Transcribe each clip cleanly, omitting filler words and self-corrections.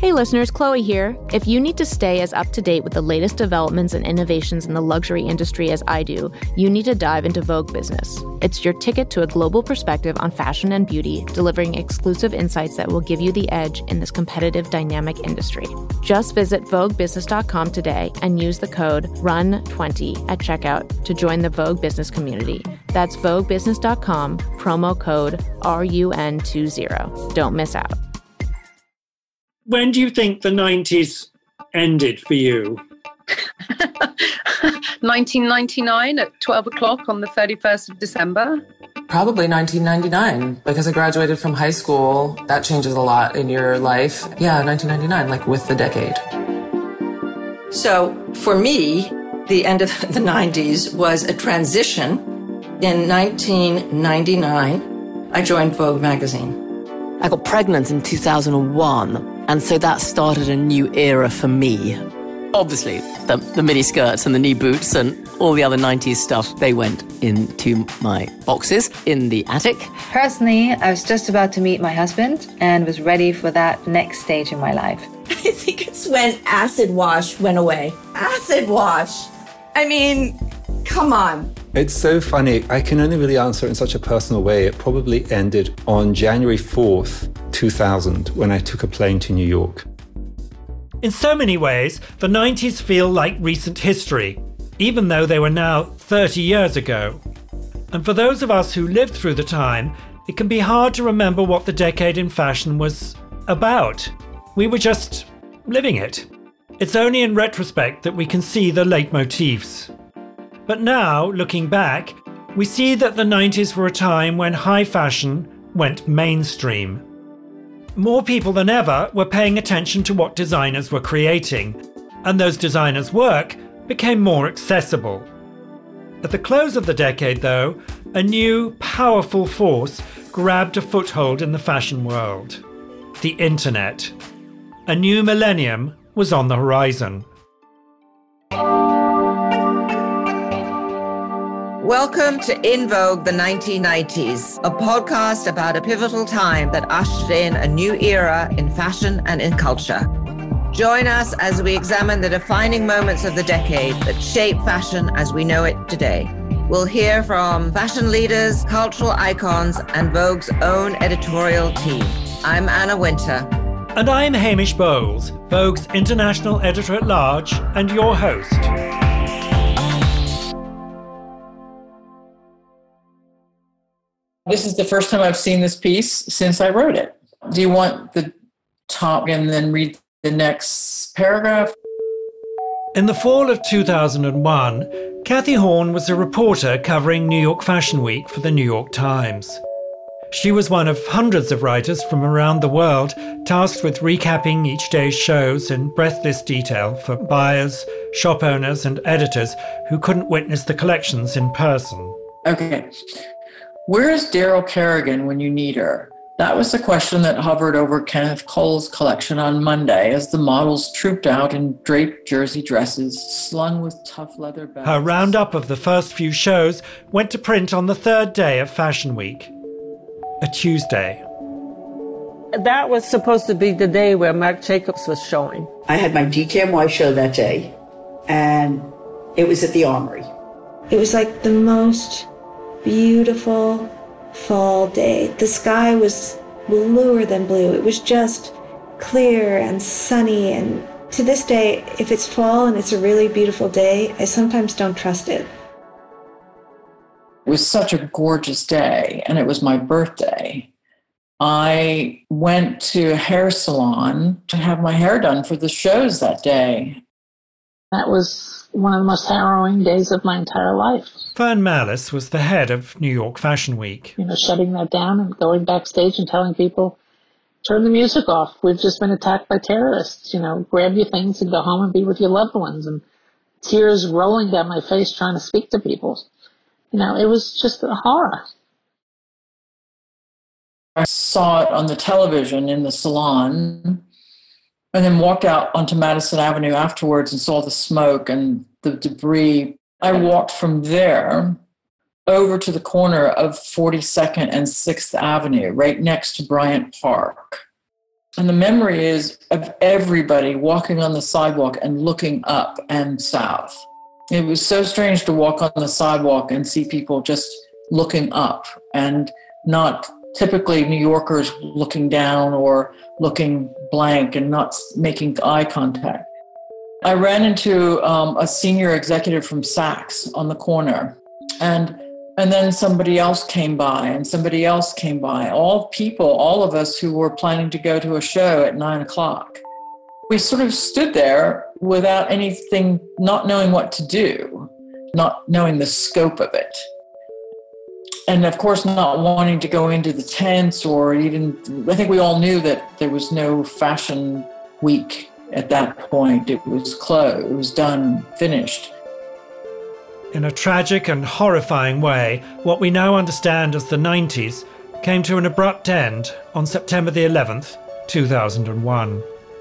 Hey listeners, Chloe here. If you need to stay as up to date with the latest developments and innovations in the luxury industry as I do, you need to dive into Vogue Business. It's your ticket to a global perspective on fashion and beauty, delivering exclusive insights that will give you the edge in this competitive, dynamic industry. Just visit VogueBusiness.com today and use the code RUN20 at checkout to join the Vogue Business community. That's VogueBusiness.com, promo code RUN20. Don't miss out. When do you think the 90s ended for you? 1999 at 12 o'clock on the 31st of December. Probably 1999, because I graduated from high school. That changes a lot in your life. Yeah, 1999, like with the decade. So for me, the end of the 90s was a transition. In 1999, I joined Vogue magazine. I got pregnant in 2001. And so that started a new era for me. Obviously, the mini skirts and the knee boots and all the other 90s stuff, they went into my boxes in the attic. Personally, I was just about to meet my husband and was ready for that next stage in my life. I think it's when acid wash went away. Acid wash! I mean, come on. It's so funny. I can only really answer it in such a personal way. It probably ended on January 4th, 2000, when I took a plane to New York. In so many ways, the 90s feel like recent history, even though they were now 30 years ago. And for those of us who lived through the time, it can be hard to remember what the decade in fashion was about. We were just living it. It's only in retrospect that we can see the leitmotifs. But now, looking back, we see that the 90s were a time when high fashion went mainstream. More people than ever were paying attention to what designers were creating, and those designers' work became more accessible. At the close of the decade, though, a new, powerful force grabbed a foothold in the fashion world: the internet. A new millennium was on the horizon. Welcome to In Vogue, the 1990s, a podcast about a pivotal time that ushered in a new era in fashion and in culture. Join us as we examine the defining moments of the decade that shape fashion as we know it today. We'll hear from fashion leaders, cultural icons, and Vogue's own editorial team. I'm Anna Winter. And I'm Hamish Bowles, Vogue's international editor-at-large and your host. This is the first time I've seen this piece since I wrote it. Do you want the top and then read the next paragraph? In the fall of 2001, Cathy Horn was a reporter covering New York Fashion Week for the New York Times. She was one of hundreds of writers from around the world tasked with recapping each day's shows in breathless detail for buyers, shop owners, and editors who couldn't witness the collections in person. Okay. Where is Daryl Kerrigan when you need her? That was the question that hovered over Kenneth Cole's collection on Monday as the models trooped out in draped jersey dresses, slung with tough leather bags. Her roundup of the first few shows went to print on the third day of Fashion Week, a Tuesday. That was supposed to be the day where Marc Jacobs was showing. I had my DKNY show that day, and it was at the Armory. It was like the most beautiful fall day. The sky was bluer than blue. It was just clear and sunny. And to this day, if it's fall and it's a really beautiful day, I sometimes don't trust it. It was such a gorgeous day, and it was my birthday. I went to a hair salon to have my hair done for the shows that day. That was one of the most harrowing days of my entire life. Fern Malice was the head of New York Fashion Week. Shutting that down and going backstage and telling people, turn the music off. We've just been attacked by terrorists. Grab your things and go home and be with your loved ones. And tears rolling down my face trying to speak to people. It was just a horror. I saw it on the television in the salon and then walked out onto Madison Avenue afterwards and saw the smoke and the debris. I walked from there over to the corner of 42nd and 6th Avenue, right next to Bryant Park. And the memory is of everybody walking on the sidewalk and looking up and south. It was so strange to walk on the sidewalk and see people just looking up and not typically New Yorkers looking down or looking blank and not making eye contact. I ran into a senior executive from Saks on the corner, and then somebody else came by, and somebody else came by. All of us who were planning to go to a show at 9:00. We sort of stood there without anything, not knowing what to do, not knowing the scope of it. And of course, not wanting to go into the tents or even, I think we all knew that there was no fashion week at that point. It was closed, it was done, finished. In a tragic and horrifying way, what we now understand as the 90s came to an abrupt end on September the 11th, 2001.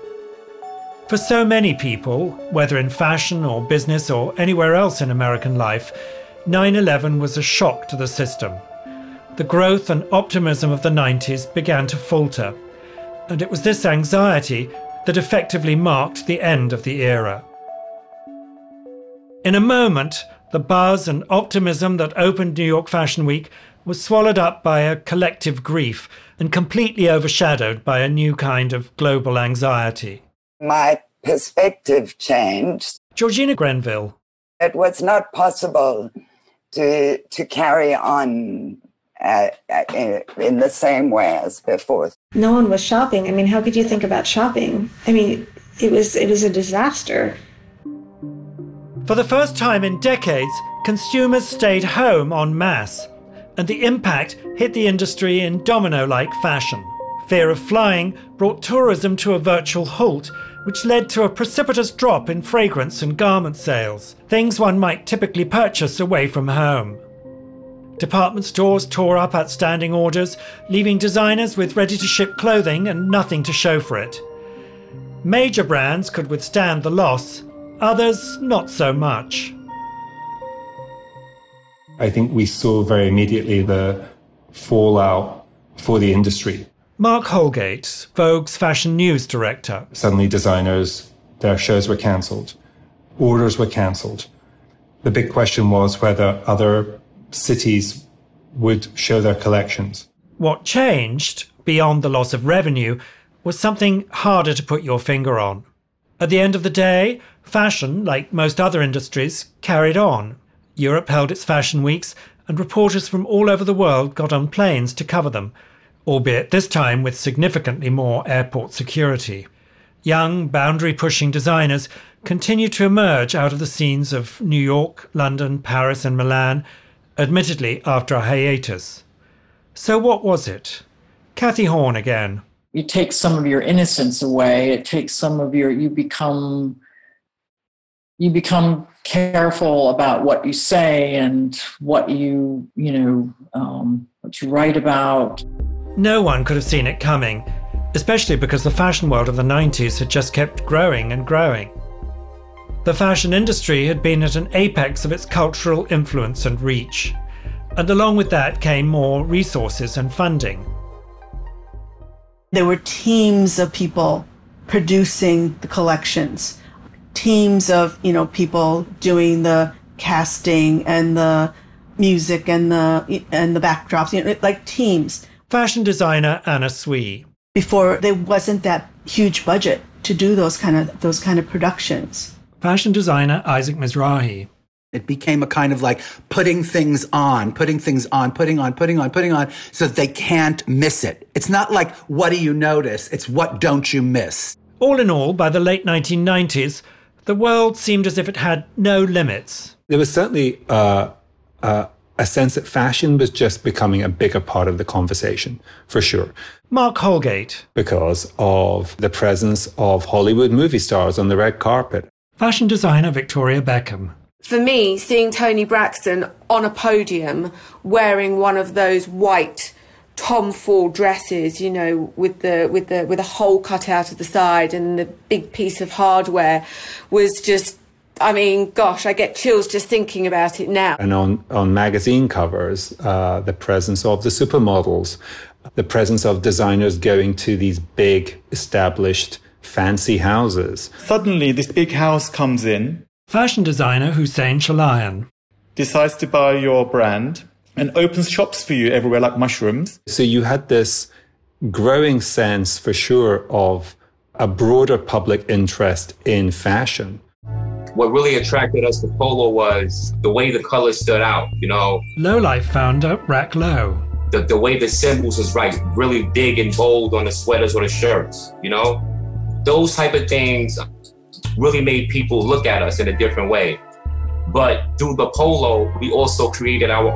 For so many people, whether in fashion or business or anywhere else in American life, 9/11 was a shock to the system. The growth and optimism of the 90s began to falter, and it was this anxiety that effectively marked the end of the era. In a moment, the buzz and optimism that opened New York Fashion Week was swallowed up by a collective grief and completely overshadowed by a new kind of global anxiety. My perspective changed. Georgina Grenville. It was not possible to carry on in the same way as before. No one was shopping. I mean, how could you think about shopping? I mean, it was a disaster. For the first time in decades, consumers stayed home en masse, and the impact hit the industry in domino-like fashion. Fear of flying brought tourism to a virtual halt, which led to a precipitous drop in fragrance and garment sales, things one might typically purchase away from home. Department stores tore up outstanding orders, leaving designers with ready-to-ship clothing and nothing to show for it. Major brands could withstand the loss, others not so much. I think we saw very immediately the fallout for the industry. Mark Holgate, Vogue's fashion news director. Suddenly designers, their shows were cancelled. Orders were cancelled. The big question was whether other cities would show their collections. What changed, beyond the loss of revenue, was something harder to put your finger on. At the end of the day, fashion, like most other industries, carried on. Europe held its fashion weeks, and reporters from all over the world got on planes to cover them, albeit this time with significantly more airport security. Young, boundary-pushing designers continued to emerge out of the scenes of New York, London, Paris and Milan, admittedly after a hiatus. So what was it? Cathy Horn again. You take some of your innocence away. It takes some of your, you become careful about what you say and what you write about. No one could have seen it coming, especially because the fashion world of the 90s had just kept growing and growing. The fashion industry had been at an apex of its cultural influence and reach, and along with that came more resources and funding. There were teams of people producing the collections, teams of, people doing the casting and the music and the backdrops, like teams. Fashion designer Anna Sui. Before there wasn't that huge budget to do those kind of productions. Fashion designer Isaac Mizrahi. It became a kind of like putting things on, putting on, so that they can't miss it. It's not like, what do you notice? It's what don't you miss? All in all, by the late 1990s, the world seemed as if it had no limits. There was certainly a sense that fashion was just becoming a bigger part of the conversation, for sure. Mark Holgate. Because of the presence of Hollywood movie stars on the red carpet. Fashion designer Victoria Beckham. For me, seeing Toni Braxton on a podium wearing one of those white Tom Ford dresses, with a hole cut out of the side and the big piece of hardware was just, I get chills just thinking about it now. And on magazine covers, the presence of the supermodels, the presence of designers going to these big, established, fancy houses. Suddenly, this big house comes in. Fashion designer Hussein Chalayan decides to buy your brand and opens shops for you everywhere like mushrooms. So you had this growing sense, for sure, of a broader public interest in fashion. What really attracted us to polo was the way the colors stood out, you know. Lowlife founder Rack Low. The way the symbols was really big and bold on the sweaters or the shirts, you know. Those type of things really made people look at us in a different way. But through the polo, we also created our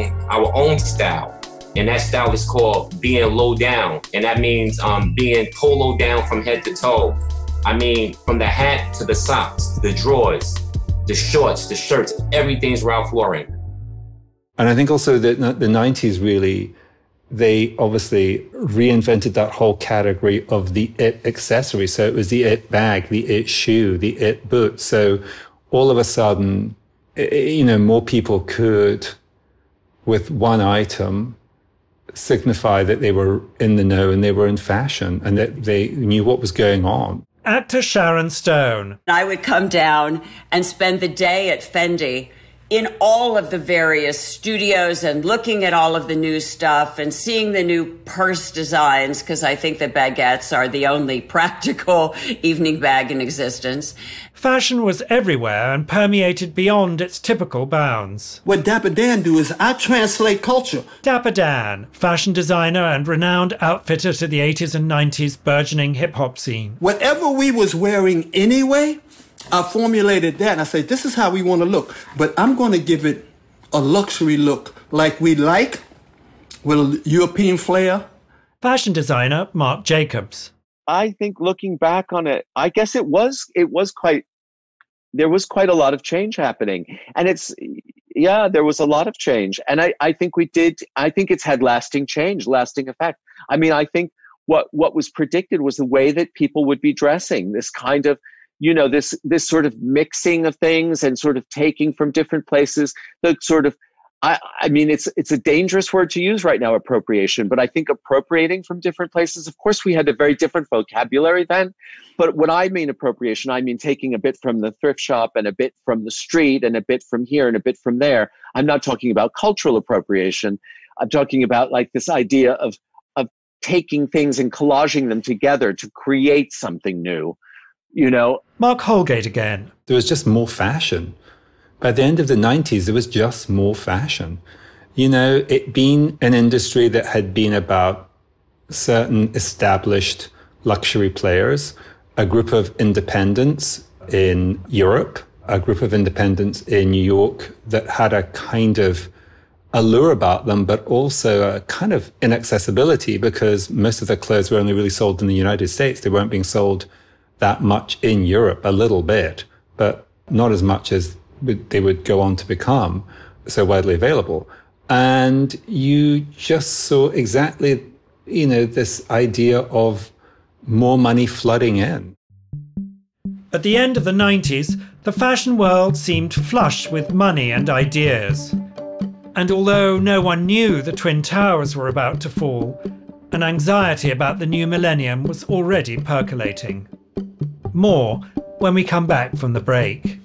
own style. And that style is called being low down. And that means being polo down from head to toe. I mean, from the hat to the socks, the drawers, the shorts, the shirts, everything's Ralph Lauren. And I think also that the 90s really, they obviously reinvented that whole category of the it accessory. So it was the it bag, the it shoe, the it boot. So all of a sudden, you know, more people could, with one item, signify that they were in the know and they were in fashion and that they knew what was going on. Actor Sharon Stone. I would come down and spend the day at Fendi in all of the various studios and looking at all of the new stuff and seeing the new purse designs, because I think that baguettes are the only practical evening bag in existence. Fashion was everywhere and permeated beyond its typical bounds. What Dapper Dan do is I translate culture. Dapper Dan, fashion designer and renowned outfitter to the 80s and 90s burgeoning hip-hop scene. Whatever we was wearing anyway, I formulated that and I said, this is how we want to look. But I'm going to give it a luxury look like we like, with a European flair. Fashion designer Marc Jacobs. I think looking back on it, I guess there was quite a lot of change happening. And there was a lot of change. And I think it's had lasting change, lasting effect. I mean, I think what was predicted was the way that people would be dressing, this kind of, you know, this sort of mixing of things and sort of taking from different places, the sort of, I mean, it's a dangerous word to use right now, appropriation, but I think appropriating from different places, of course, we had a very different vocabulary then. But when I mean appropriation, I mean taking a bit from the thrift shop and a bit from the street and a bit from here and a bit from there. I'm not talking about cultural appropriation. I'm talking about like this idea of taking things and collaging them together to create something new, you know. Mark Holgate again. There was just more fashion. By the end of the 90s, there was just more fashion. You know, it being an industry that had been about certain established luxury players, a group of independents in Europe, a group of independents in New York that had a kind of allure about them, but also a kind of inaccessibility because most of their clothes were only really sold in the United States. They weren't being sold that much in Europe, a little bit, but not as much as they would go on to become so widely available. And you just saw exactly, you know, this idea of more money flooding in. At the end of the 90s, the fashion world seemed flush with money and ideas. And although no one knew the Twin Towers were about to fall, an anxiety about the new millennium was already percolating. More when we come back from the break.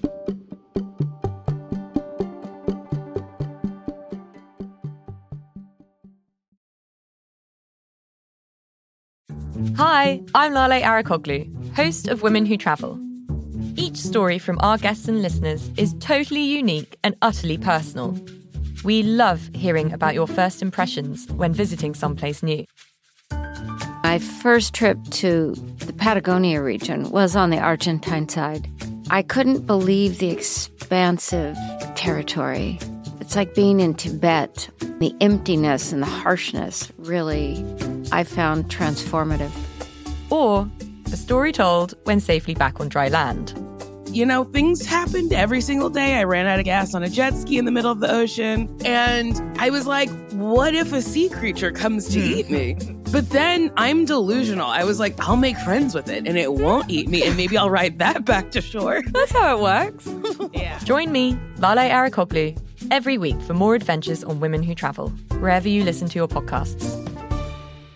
Hi, I'm Lale Arakoglu, host of Women Who Travel. Each story from our guests and listeners is totally unique and utterly personal. We love hearing about your first impressions when visiting someplace new. My first trip to the Patagonia region was on the Argentine side. I couldn't believe the expansive territory. It's like being in Tibet. The emptiness and the harshness really, I found transformative. Or a story told when safely back on dry land. You know, things happened every single day. I ran out of gas on a jet ski in the middle of the ocean. And I was like, what if a sea creature comes to eat me? But then I'm delusional. I was like, I'll make friends with it and it won't eat me. And maybe I'll ride that back to shore. That's how it works. Yeah. Join me, Lale Arakoglu, every week for more adventures on Women Who Travel, wherever you listen to your podcasts.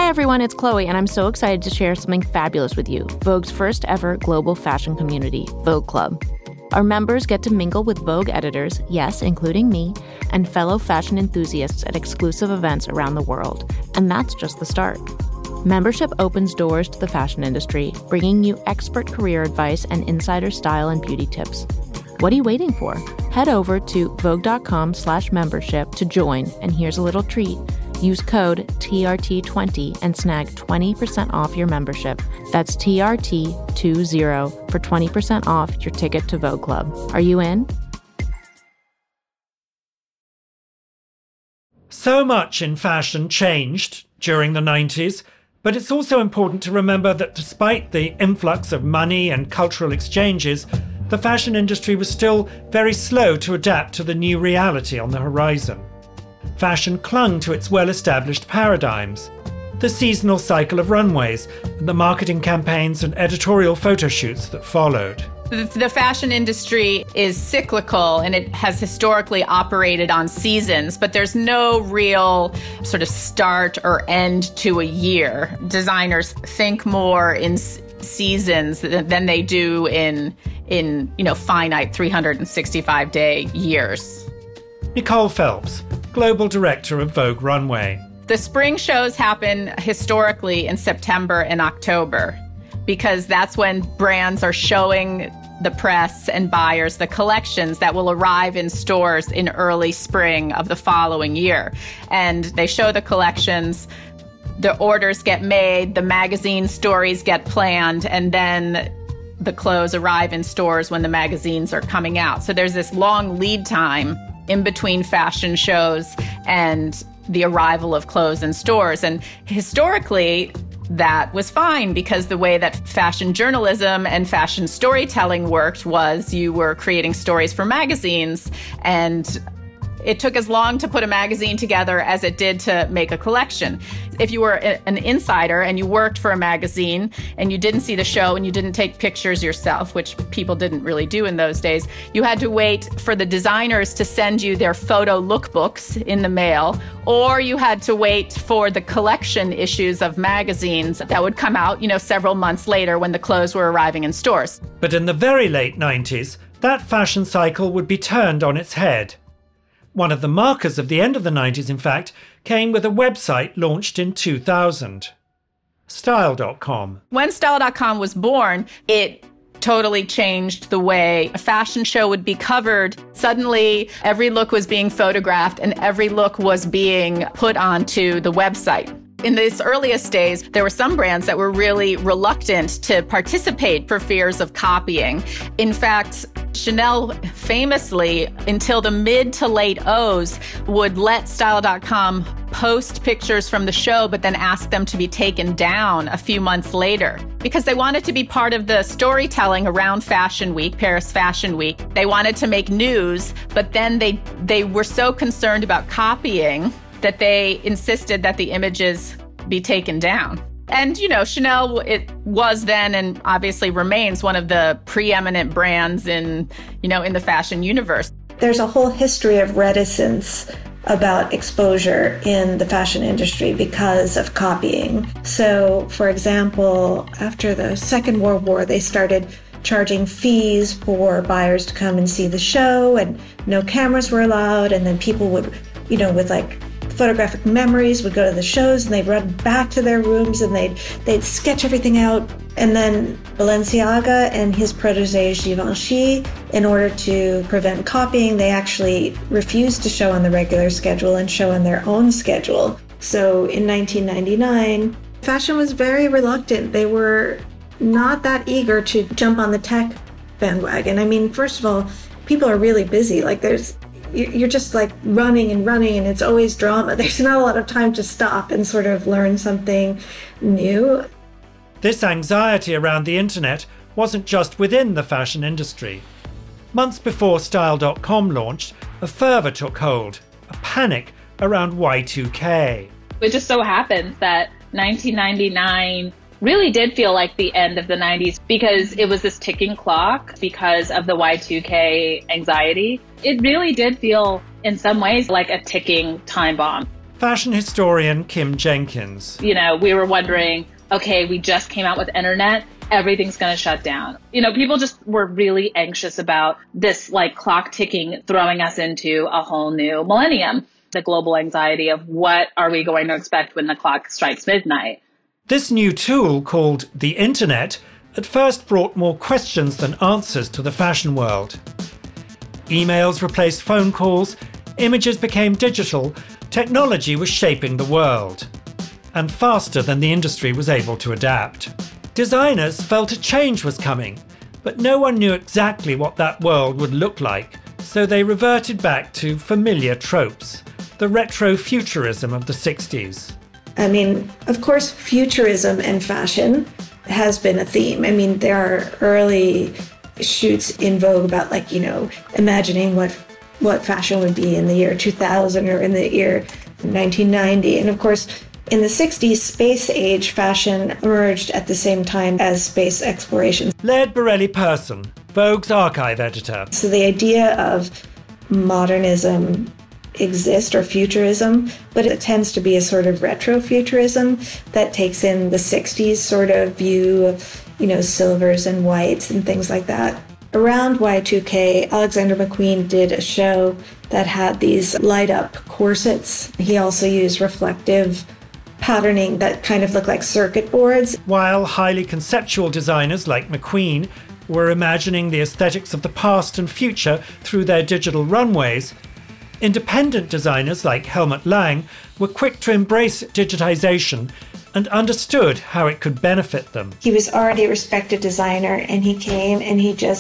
Hi everyone, it's Chloe, and I'm so excited to share something fabulous with you. Vogue's first ever global fashion community, Vogue Club. Our members get to mingle with Vogue editors, yes, including me, and fellow fashion enthusiasts at exclusive events around the world. And that's just the start. Membership opens doors to the fashion industry, bringing you expert career advice and insider style and beauty tips. What are you waiting for? Head over to vogue.com/membership to join, and here's a little treat. Use code TRT20 and snag 20% off your membership. That's TRT20 for 20% off your ticket to Vogue Club. Are you in? So much in fashion changed during the 90s, but it's also important to remember that despite the influx of money and cultural exchanges, the fashion industry was still very slow to adapt to the new reality on the horizon. Fashion clung to its well-established paradigms, the seasonal cycle of runways, and the marketing campaigns and editorial photo shoots that followed. The fashion industry is cyclical and it has historically operated on seasons, but there's no real sort of start or end to a year. Designers think more in seasons than they do in finite 365-day years. Nicole Phelps, Global Director of Vogue Runway. The spring shows happen historically in September and October, because that's when brands are showing the press and buyers the collections that will arrive in stores in early spring of the following year. And they show the collections, the orders get made, the magazine stories get planned, and then the clothes arrive in stores when the magazines are coming out. So there's this long lead time in between fashion shows and the arrival of clothes in stores. And historically, that was fine because the way that fashion journalism and fashion storytelling worked was you were creating stories for magazines, and it took as long to put a magazine together as it did to make a collection. If you were an insider and you worked for a magazine and you didn't see the show and you didn't take pictures yourself, which people didn't really do in those days, you had to wait for the designers to send you their photo lookbooks in the mail, or you had to wait for the collection issues of magazines that would come out, several months later when the clothes were arriving in stores. But in the very late 90s, that fashion cycle would be turned on its head. One of the markers of the end of the 90s, in fact, came with a website launched in 2000. Style.com. When Style.com was born, it totally changed the way a fashion show would be covered. Suddenly, every look was being photographed and every look was being put onto the website. In these earliest days, there were some brands that were really reluctant to participate for fears of copying. In fact, Chanel famously, until the mid to late O's, would let Style.com post pictures from the show, but then ask them to be taken down a few months later because they wanted to be part of the storytelling around Fashion Week, Paris Fashion Week. They wanted to make news, but then they were so concerned about copying that they insisted that the images be taken down. And, Chanel, it was then and obviously remains one of the preeminent brands in the fashion universe. There's a whole history of reticence about exposure in the fashion industry because of copying. So, for example, after the Second World War, they started charging fees for buyers to come and see the show, and no cameras were allowed, and then people would, with photographic memories would go to the shows and they'd run back to their rooms and they'd sketch everything out. And then Balenciaga and his protege Givenchy, in order to prevent copying, they actually refused to show on the regular schedule and show on their own schedule. So in 1999, fashion was very reluctant. They were not that eager to jump on the tech bandwagon. I mean, first of all, people are really busy. You're just running and it's always drama. There's not a lot of time to stop and sort of learn something new. This anxiety around the internet wasn't just within the fashion industry. Months before Style.com launched, a fervour took hold, a panic around Y2K. It just so happens that 1999 really did feel like the end of the 90s because it was this ticking clock because of the Y2K anxiety. It really did feel in some ways like a ticking time bomb. Fashion historian Kim Jenkins. You know, we were wondering, okay, we just came out with internet, everything's going to shut down. You know, people just were really anxious about this like clock ticking, throwing us into a whole new millennium. The global anxiety of what are we going to expect when the clock strikes midnight. This new tool, called the internet, at first brought more questions than answers to the fashion world. Emails replaced phone calls, images became digital, technology was shaping the world, and faster than the industry was able to adapt. Designers felt a change was coming, but no one knew exactly what that world would look like, so they reverted back to familiar tropes, the retro-futurism of the 60s. I mean, of course, futurism and fashion has been a theme. I mean, there are early shoots in Vogue about, like, you know, imagining what fashion would be in the year 2000 or in the year 1990. And of course, in the 60s, space age fashion emerged at the same time as space exploration. Laird Borelli-Person, Vogue's archive editor. So the idea of modernism exists, or futurism, but it tends to be a sort of retro-futurism that takes in the 60s sort of view of, you know, silvers and whites and things like that. Around Y2K, Alexander McQueen did a show that had these light-up corsets. He also used reflective patterning that kind of looked like circuit boards. While highly conceptual designers like McQueen were imagining the aesthetics of the past and future through their digital runways, independent designers like Helmut Lang were quick to embrace digitization and understood how it could benefit them. He was already a respected designer, and he came and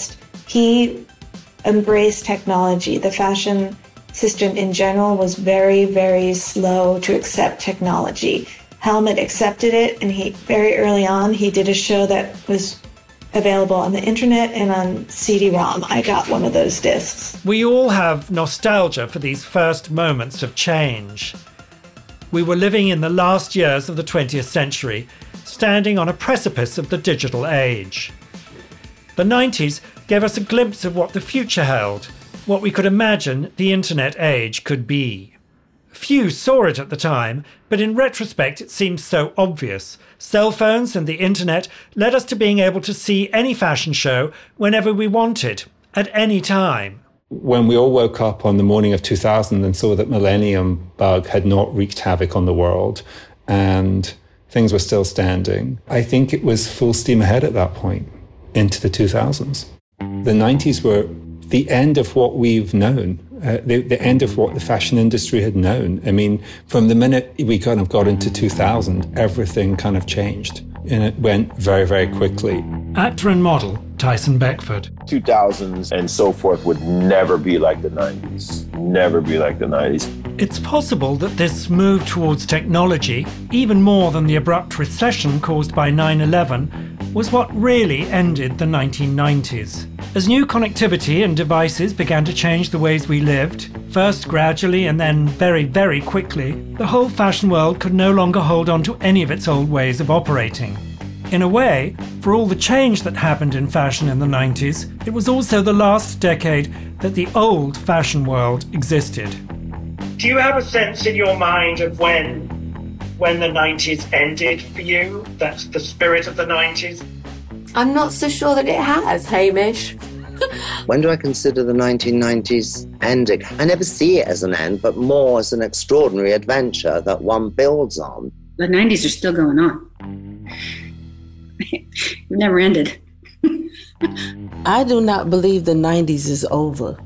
he embraced technology. The fashion system in general was very, very slow to accept technology. Helmut accepted it, and very early on, he did a show that was available on the internet and on CD-ROM. I got one of those discs. We all have nostalgia for these first moments of change. We were living in the last years of the 20th century, standing on a precipice of the digital age. The 90s gave us a glimpse of what the future held, what we could imagine the internet age could be. Few saw it at the time, but in retrospect it seems so obvious. Cell phones and the internet led us to being able to see any fashion show whenever we wanted, at any time. When we all woke up on the morning of 2000 and saw that Millennium Bug had not wreaked havoc on the world and things were still standing, I think it was full steam ahead at that point, into the 2000s. The 90s were the end of what we've known, the end of what the fashion industry had known. I mean, from the minute we kind of got into 2000, everything kind of changed. And it went very, very quickly. Actor and model Tyson Beckford. 2000s and so forth would never be like the 90s. Never be like the 90s. It's possible that this move towards technology, even more than the abrupt recession caused by 9/11, was what really ended the 1990s. As new connectivity and devices began to change the ways we lived, first gradually and then very, very quickly, the whole fashion world could no longer hold on to any of its old ways of operating. In a way, for all the change that happened in fashion in the 90s, it was also the last decade that the old fashion world existed. Do you have a sense in your mind of when the 90s ended for you? That's the spirit of the 90s? I'm not so sure that it has, Hamish. When do I consider the 1990s ending? I never see it as an end, but more as an extraordinary adventure that one builds on. The 90s are still going on. It never ended. I do not believe the 90s is over.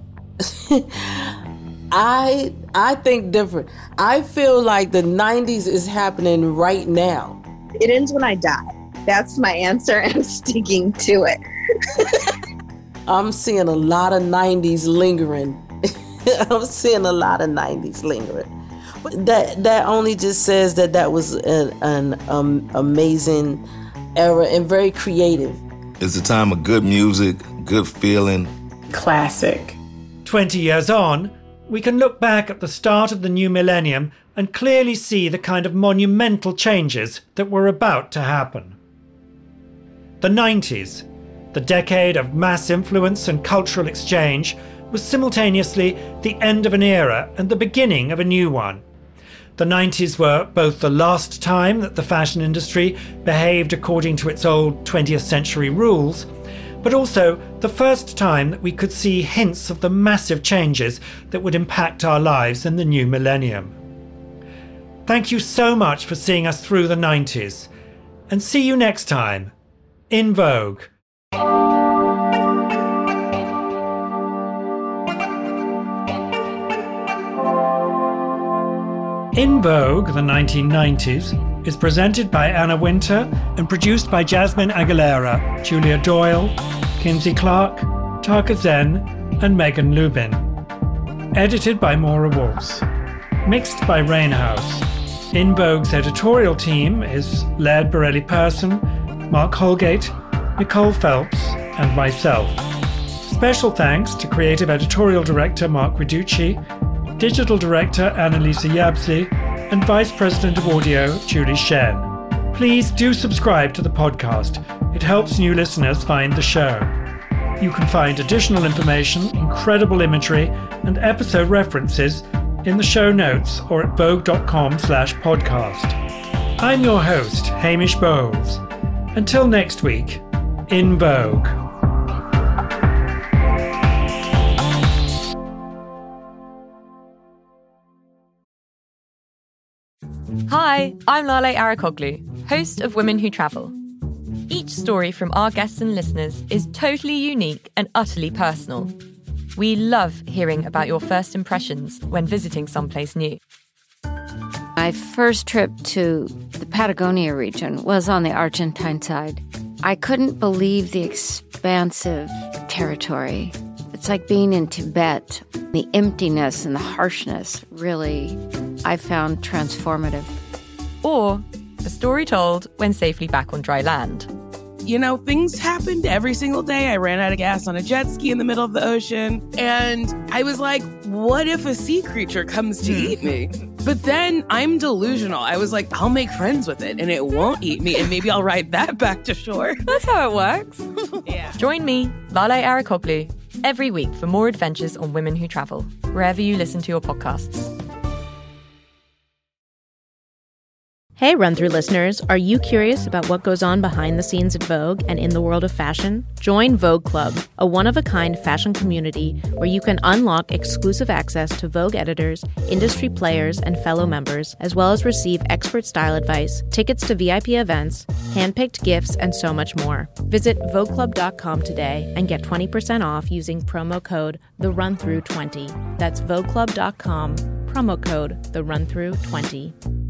I think different. I feel like the 90s is happening right now. It ends when I die. That's my answer, and I'm sticking to it. I'm seeing a lot of 90s lingering. I'm seeing a lot of 90s lingering. But that only just says that was an amazing era and very creative. It's a time of good music, good feeling. Classic. 20 years on, we can look back at the start of the new millennium and clearly see the kind of monumental changes that were about to happen. The 90s, the decade of mass influence and cultural exchange, was simultaneously the end of an era and the beginning of a new one. The 90s were both the last time that the fashion industry behaved according to its old 20th century rules, but also the first time that we could see hints of the massive changes that would impact our lives in the new millennium. Thank you so much for seeing us through the 90s, and see you next time in Vogue. In Vogue, the 1990s, is presented by Anna Winter and produced by Jasmine Aguilera, Julia Doyle, Kinsey Clark, Taka Zen, and Megan Lubin. Edited by Maura Waltz. Mixed by Rainhouse. In Vogue's editorial team is Laird Borelli-Persson, Mark Holgate, Nicole Phelps, and myself. Special thanks to Creative Editorial Director Mark Riducci, Digital Director Annalisa Yabsley, and Vice President of Audio Julie Shen. Please do subscribe to the podcast. It helps new listeners find the show. You can find additional information, incredible imagery, and episode references in the show notes or at vogue.com/podcast. I'm your host, Hamish Bowles. Until next week, in Vogue. Hi, I'm Lale Arikoglu, host of Women Who Travel. Each story from our guests and listeners is totally unique and utterly personal. We love hearing about your first impressions when visiting someplace new. My first trip to the Patagonia region was on the Argentine side. I couldn't believe the expansive territory. It's like being in Tibet. The emptiness and the harshness really, I found transformative. Or a story told when safely back on dry land. You know, things happened every single day. I ran out of gas on a jet ski in the middle of the ocean. And I was like, what if a sea creature comes to eat me? But then I'm delusional. I was like, I'll make friends with it and it won't eat me. And maybe I'll ride that back to shore. That's how it works. Yeah. Join me, Lale Arikoglu, every week for more adventures on Women Who Travel, wherever you listen to your podcasts. Hey, Run-Through listeners, are you curious about what goes on behind the scenes at Vogue and in the world of fashion? Join Vogue Club, a one-of-a-kind fashion community where you can unlock exclusive access to Vogue editors, industry players, and fellow members, as well as receive expert style advice, tickets to VIP events, handpicked gifts, and so much more. Visit VogueClub.com today and get 20% off using promo code TheRunThrough20. That's VogueClub.com, promo code TheRunThrough20.